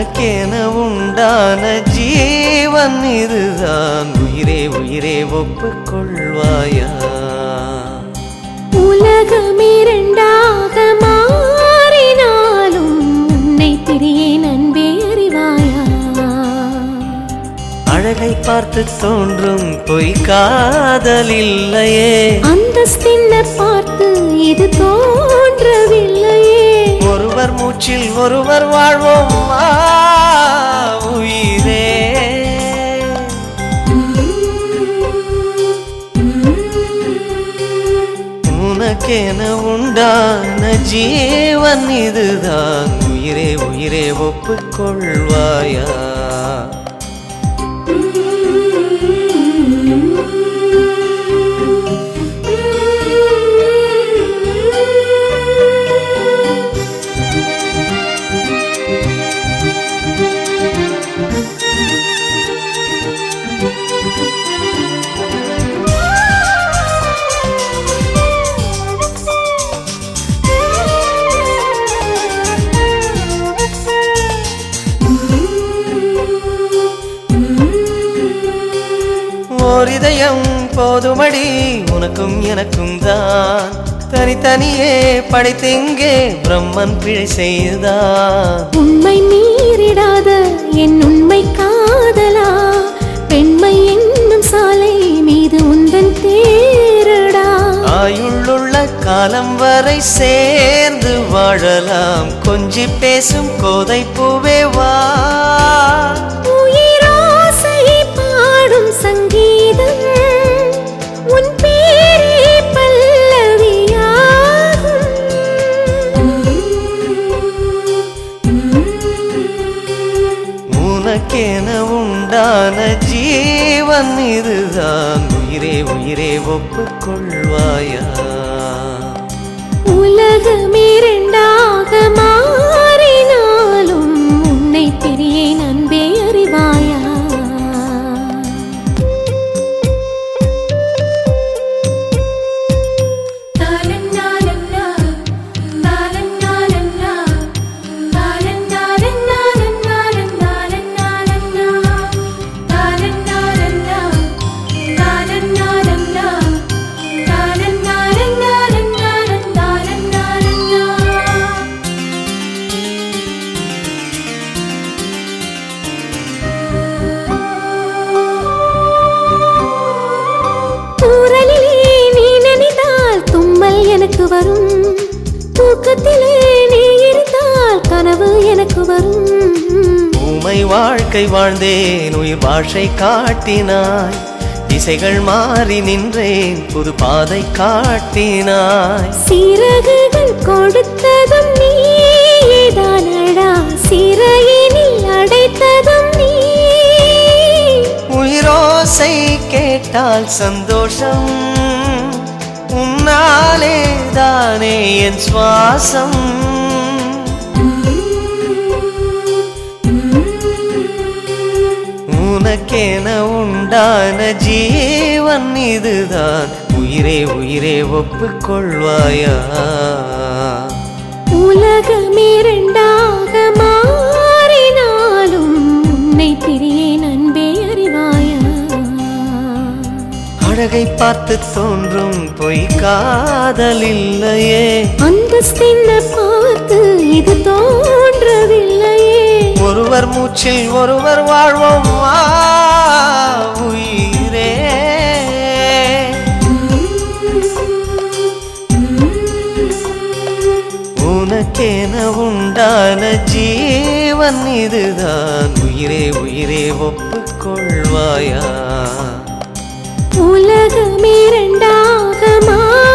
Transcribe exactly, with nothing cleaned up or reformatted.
உனக்கென உண்டான ஜீவன் இதுதான் உயிரே உயிரே ஒப்புக்கொள்வாயா உலகம் இரண்டாக மாறினாலும் உன்னை பிரியேன் அன்பே அறிவாயா அழகை பார்த்து தோன்றும் பொய் காதல் இல்லையே அந்தஸ்தின்ன பார்த்து இது தோன்றவில்லையே ஒருவர் மூச்சில் ஒருவர் வாழ்வோம் உயிரே உனக்கென உண்டான ஜீவன் இதுதான் உயிரே உயிரே ஒப்புக்கொள்வாயா இதயம் போதுமடி உனக்கும் எனக்கும் தான் தனித்தனியே படைத்தெங்கே பிரம்மன் பிழை செய்தான் உண்மை மீறிடாத என் உண்மை காதலா பெண்மை என்னும் சாலை மீது உந்தன் தேரடா ஆயுள்ளுள்ள காலம் வரை சேர்ந்து வாழலாம் கொஞ்சி பேசும் கோதை பூவே வா சங்கீதம் உன் பேரே பல்லவியாகும் உனக்கென உண்டான ஜீவன் இதுதான் உயிரே உயிரே ஒப்புக்கொள்வாயா உலகம் இரண்டாக மாறினாலும் உன்னை பிரியேன் அன்பே அறிவாயா எனக்கு வரும் தூக்கத்திலே நீ இருந்தால் கனவு எனக்கு வரும் ஊமை வாழ்க்கை வாழ்ந்தேன் உயிர் பாஷை காட்டினாய் திசைகள் மாறி நின்றேன் புது பாதை காட்டினாய் சிறகுகள் கொடுத்ததும் நீதானடா சிறையினில் அடைத்ததும் நீ உயிரோசை கேட்டால் சந்தோஷம் உன்னாலே தானே என் சுவாசம் உனக்கென உண்டான ஜீவன் இதுதான் உயிரே உயிரே ஒப்புக்கொள்வாயா உலகம் இரண்டாக மாறினாலும் உன்னை பிரியேன் அன்பே அறிவாயா அழகை பார்த்து தோன்றும் பொய் காதல் இல்லையே அந்தஸ்தின்ன பார்த்து இது தோன்றவில்லையே ஒருவர் மூச்சில் ஒருவர் வாழ்வோம் உயிரே உனக்கென உண்டான ஜீவன் இதுதான் உயிரே உயிரே ஒப்புக்கொள்வாயா உலகம் இரண்டாக